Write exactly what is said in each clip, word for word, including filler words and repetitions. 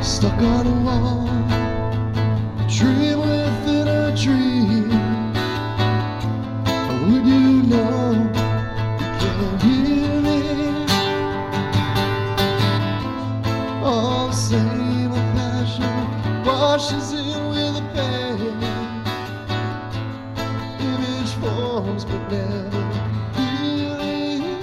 stuck on a wall, a dream within a dream. Would you know you can't hear me? All the same old passion washes in with a pain. Image forms but never healing.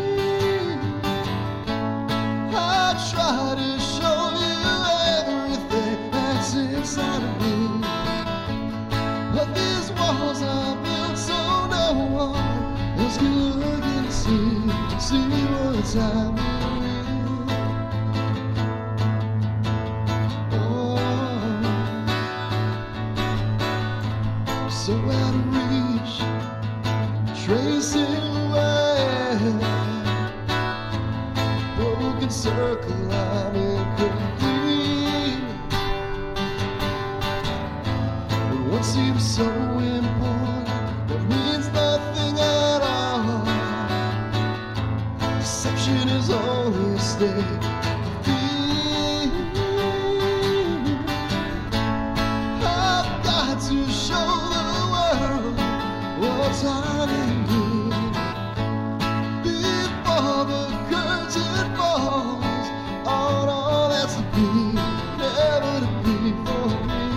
I try to show you everything that's inside of me, but these walls are built so no one else can look and see, see what's happening. So out of reach, tracing away, broken circle, I'm incomplete. But what seems so important, what means nothing at all. Deception is only a state. I've got to show what's hiding here before the curtain falls on all that's to be, never to be for me.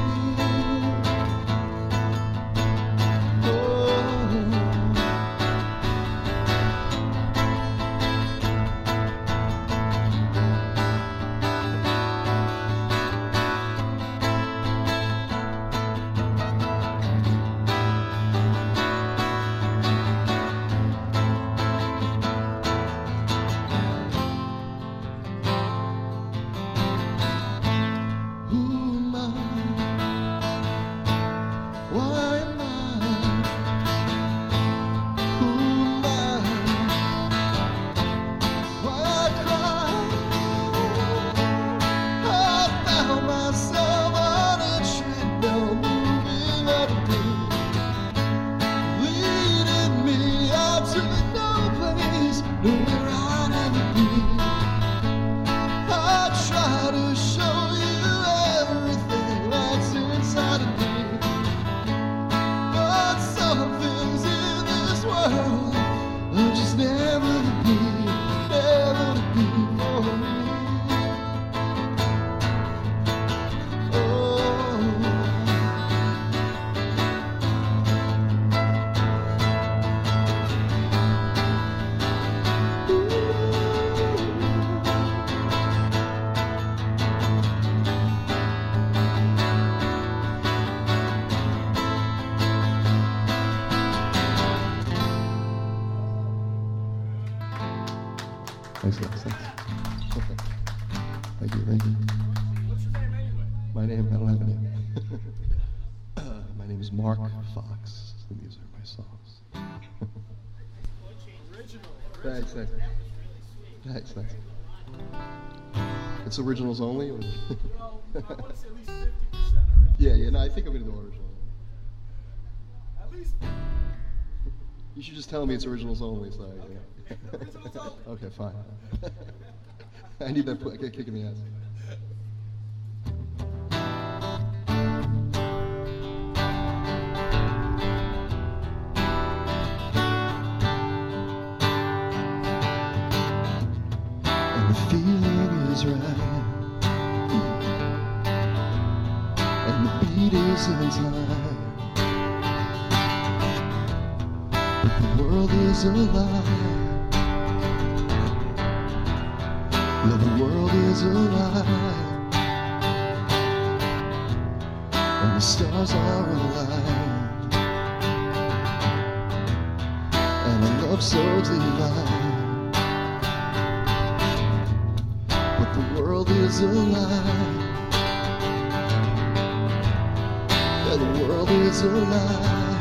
Thanks, guys. Thanks. Thank you, thank you. What's your name anyway? My name, I don't have a name. uh, my name is Mark Fox. And these are my songs. Original. Thanks, thanks. Thanks, thanks. It's originals only? Or? Well, I want to say at least fifty percent original. Yeah, yeah, no, I think I'm going to do original. At least. You should just tell me it's originals only. So, yeah. Originals only. Okay, fine. I need that kick in the ass. And the feeling is right, and the beat is in time, but the world is alive. Yeah, the world is alive, and the stars are aligned, and a love so divine. But the world is alive, yeah, the world is alive.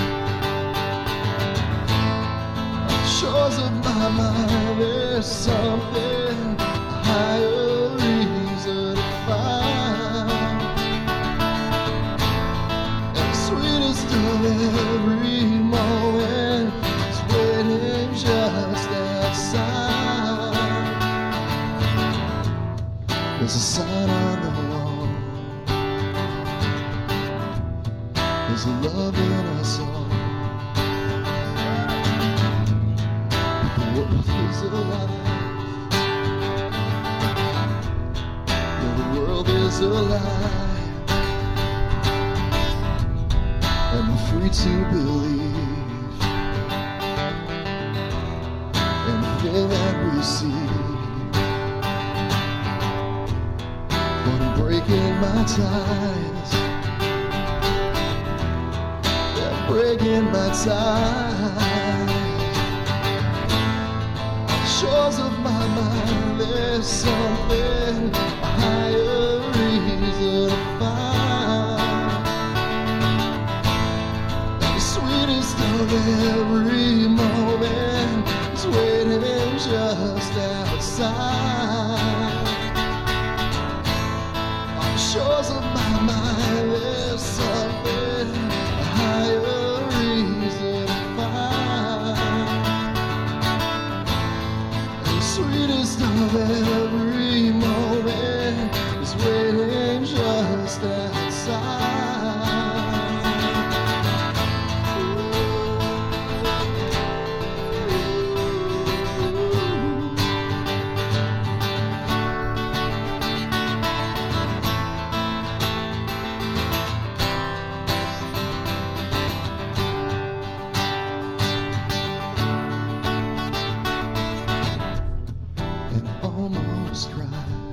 On the shores of my mind, there's something higher reason to find, and the sweetest of every moment is waiting just outside. There's a sign on the wall. There's a love in us all. The world is alive. Yeah, the world is alive. And we're free to believe anything that we see. But I'm breaking my ties. Yeah, breaking my ties. On the shores of my mind, there's something, a higher reason to find. The sweetest of every moment is waiting just outside. On the shores of my mind, there's something, a higher reason to find. The sweetest of every moment is waiting just outside. And I almost cried,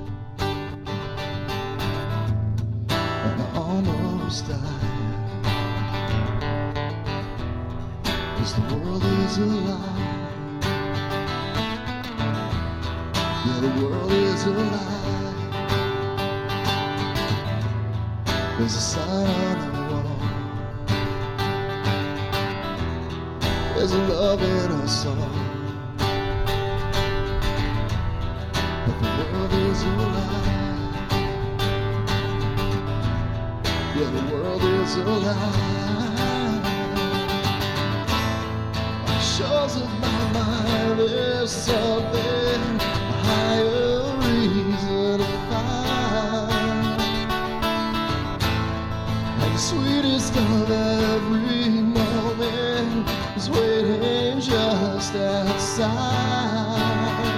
and I almost died, 'cause the world is alive. Yeah, the world is alive. There's a sign on the wall. There's a love in us all. But the world is alive. Yeah, the world is alive. On the shores of my mind, there's something, a higher reason to find. And the sweetest of every moment is waiting just outside.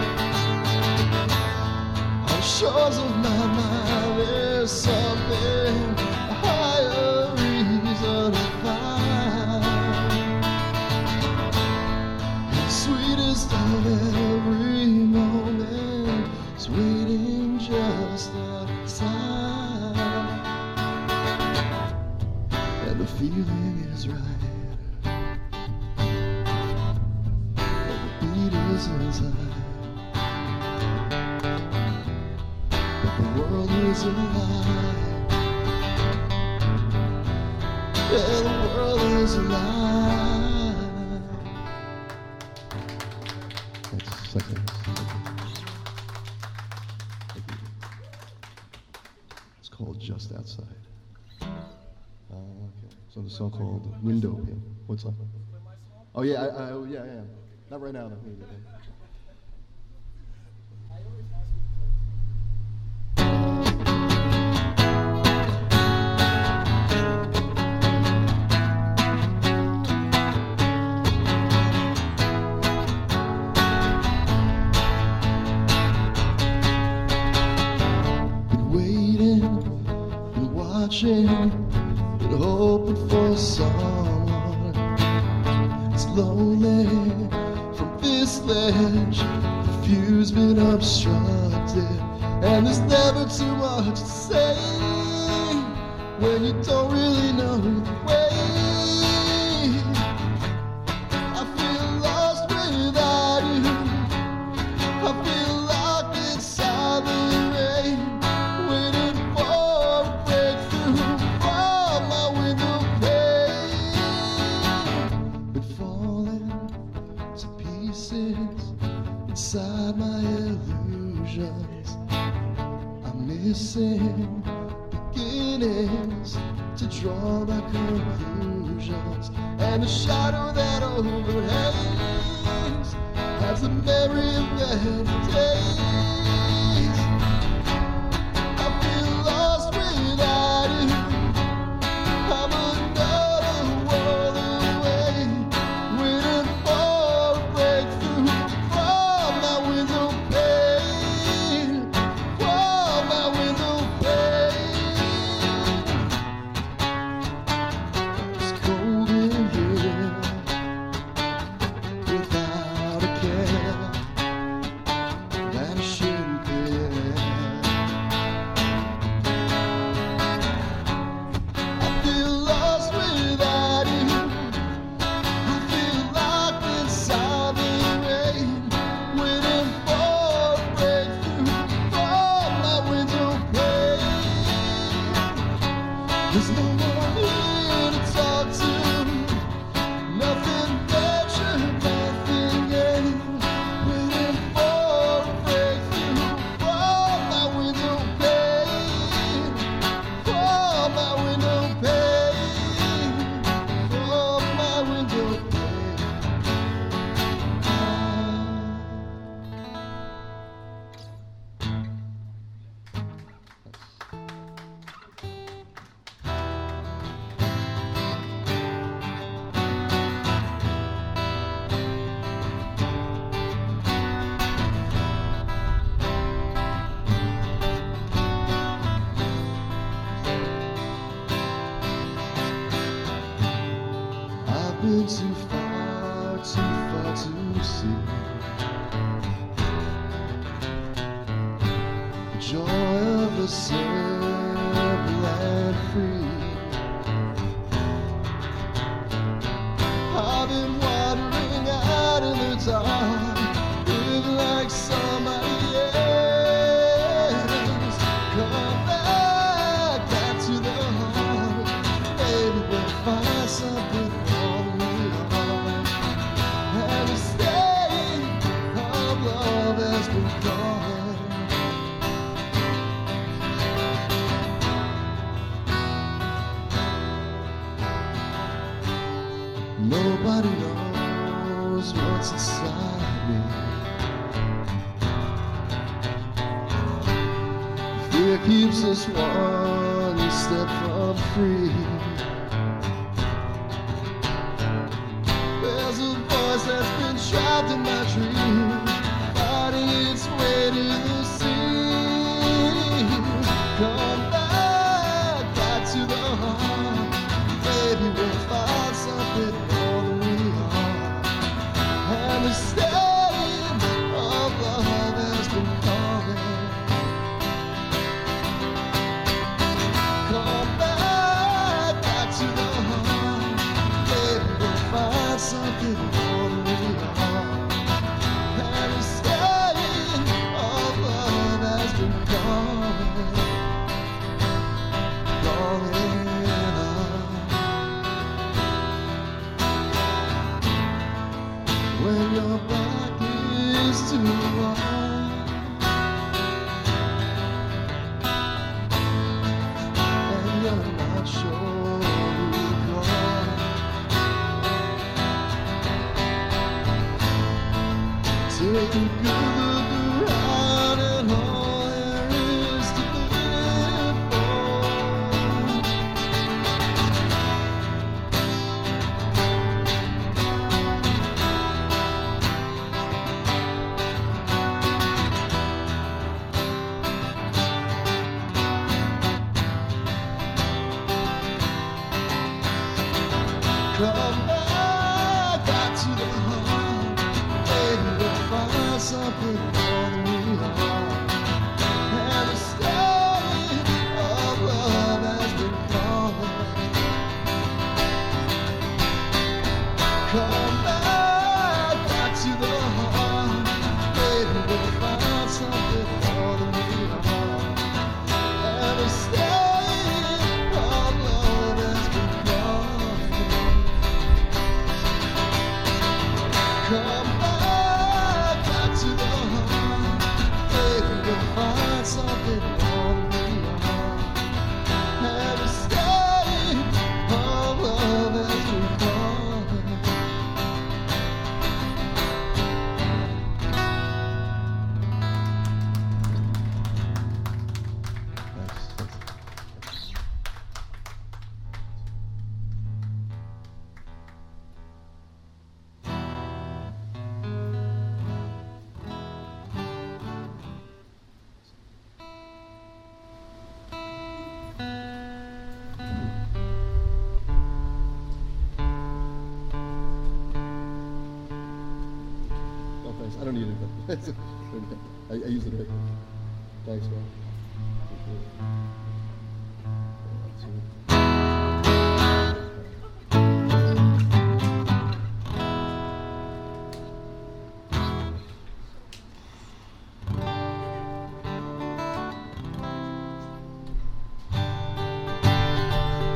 On the shores of my mind, there's something, a higher reason to find. And the sweetest of every moment is waiting just outside. And the feeling is right, and the beat is inside. The world is alive. Yeah, the world is alive. Thanks. Thanks. It's called Just Outside. Uh, okay. So the song called Window Pane. What's up? Oh yeah, I, I, yeah, yeah. Not right now. No. Watching and hoping for someone. It's lonely from this ledge. The view's been obstructed, and there's never too much to say when you don't really know the way. I feel lost without you. I feel locked inside the rain, waiting for a breakthrough from my window pane. Been falling to pieces inside my illusions. I'm missing beginnings to draw my conclusions, and the shadow that overhangs has a memory of better days. I There's no one here to talk to. Nothing ventured, nothing gained. Waiting for a breakthrough from my window pane. From my window pane. From my window pane. I've been too far, too far to see the joy of the simple and free. I've been wandering out in the dark, living like somebody else. Come back, back to the heart. Maybe we'll find something more than we are. And the stain of love has been calling. Nobody knows what's inside me. Fear keeps us one step from free. There's a voice that's been trapped in my dream, fighting its way to the seas. Come back, back to the heart. Maybe we'll find something more than we are. And the stain of love has been calling. Come back, back to the heart. Maybe we'll find something more than we are. And the stain of love has been calling. Calling us. When your back is to the wall and you're not sure who to call, take a good look around and all there is to live for. Come back, back to the heart. Maybe we'll find something more than we are. And the stain of love has been calling. Come back, back to the heart. Maybe we'll find something more than we are. And the stain of love has been calling. Come back, back to the heart. Maybe we'll find something more than we are. And the stain of love has been calling. Oh, thanks. I don't need it. I, I use it right. Thanks, man. Appreciate it.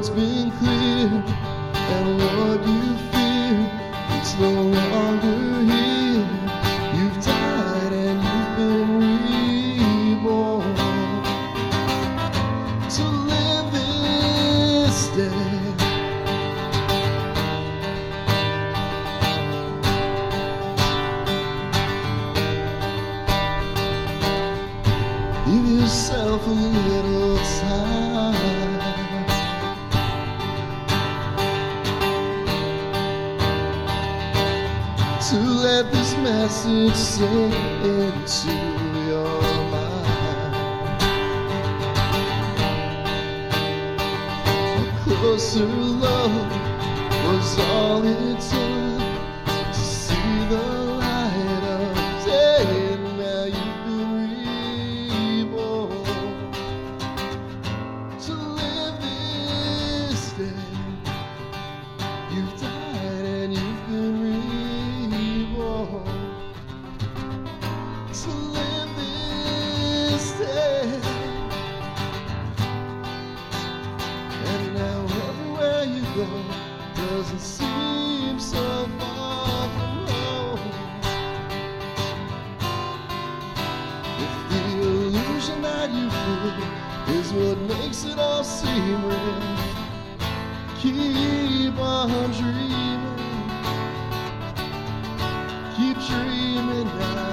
road's been cleared, and what you fear, it's no longer here. You've died and you've been reborn to live this day. Give yourself a little time to let this message sink into your mind. A closer love was all it took to see the light of day. Now you've been reborn to live this day. You've died and you've been reborn to live this day. And now everywhere you go doesn't seem so far from home. If the illusion that you feel is what makes it all seem real, keep on dreaming, keep dreaming now.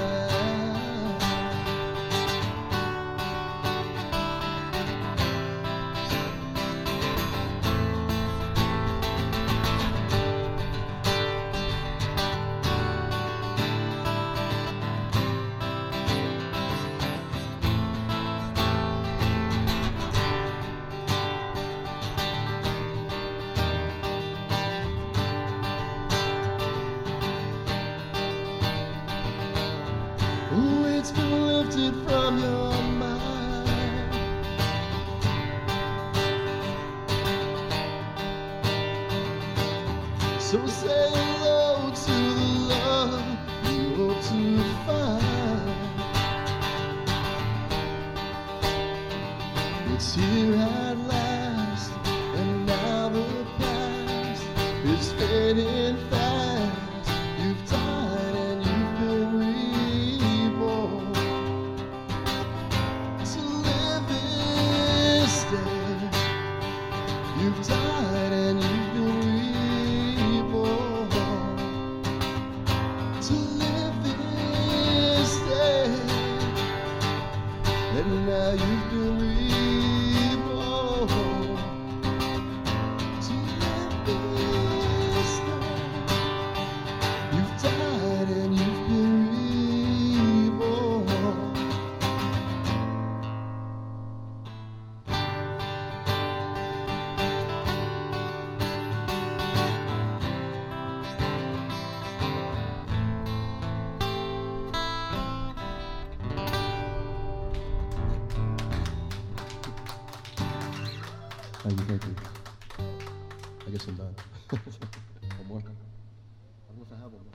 Oh, it's been lifted from your mind. So say hello to the love you hope to find. It's here at last, and now the past is fading fast. You've died and you've been reborn to live this day. You've died and you've been reborn to live this day. And now you've been reborn to live this day. You've died and you've been reborn. Thank you, thank you. I guess I'm done. One more? I don't know if I have one more.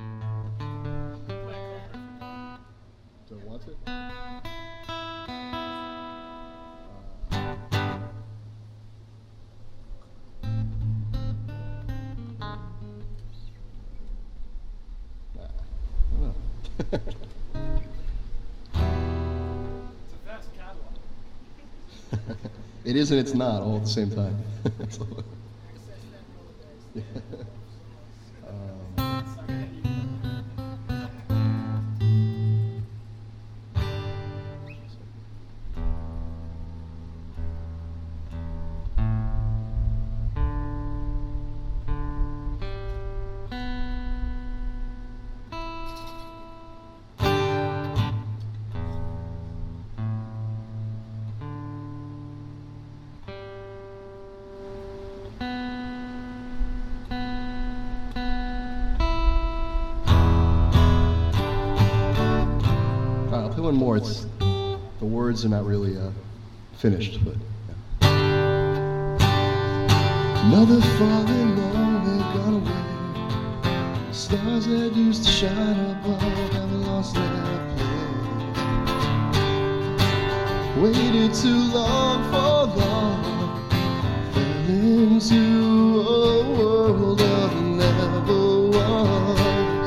Do I want it? Uh, I don't know. It's a fast catalog. It is and it's not all at the same time. um, I'll play one more. It's the words are not really uh, finished, but yeah. Another falling moment gone away. Stars that used to shine above have lost their place. Waited too long for love, fell in into a world that never was.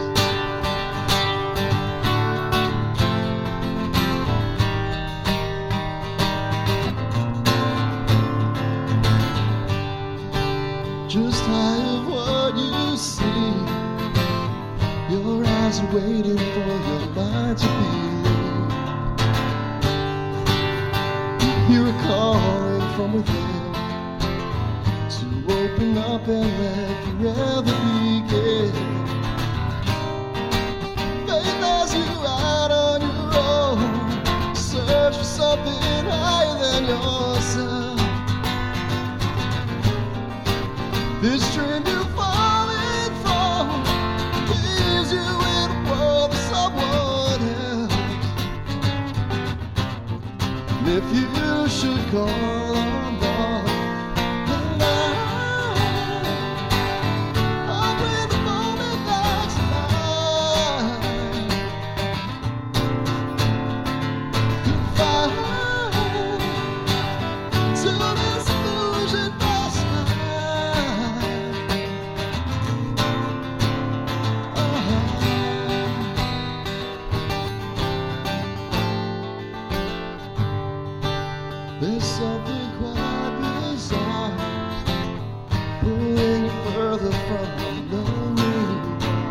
Just high of what you see, your eyes are waiting for your mind to believe. You hear a calling from within to open up and let forever begin. Faith has you out on your own, search for something higher than yourself. This dream you're falling from leaves you in a world of someone else. And if you should call on God, then I, I'll bring the moment back to life. Goodbye to this illusion past life. There's something quite bizarre, pulling you further from the lonely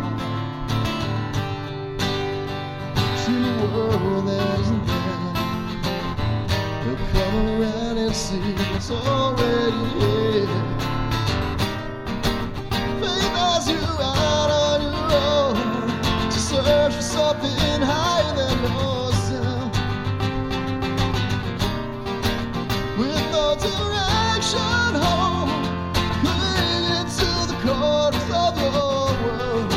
to a world that isn't there. But come around and see it's already here. Faith has you out on your own to search for something higher than yourself. With no direction home, clinging to the corners of your world.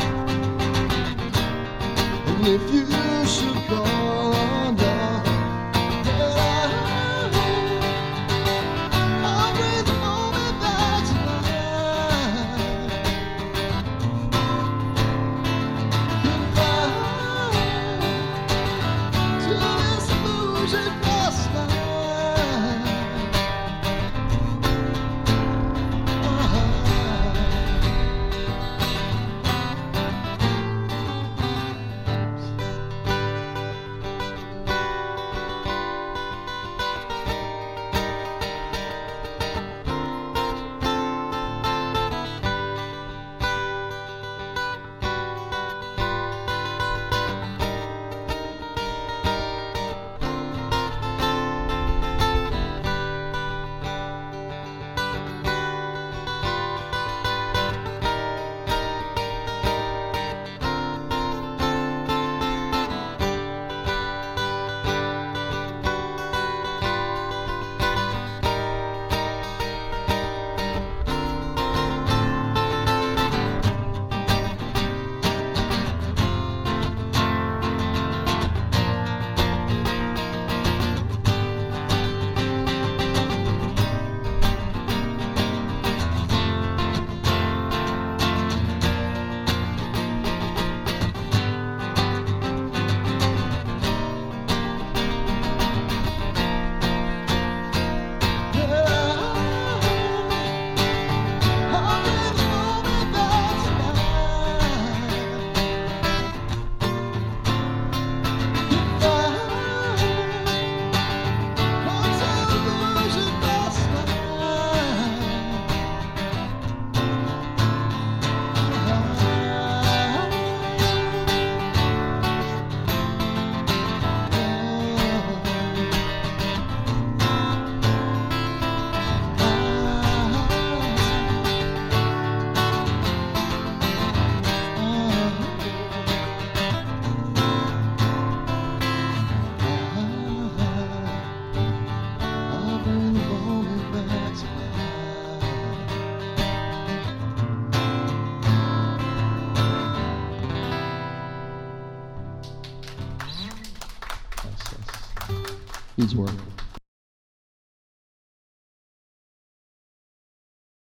And if you should call on God, then I, I'll bring the moment back to life. Goodbye to this illusion past life. Needs work.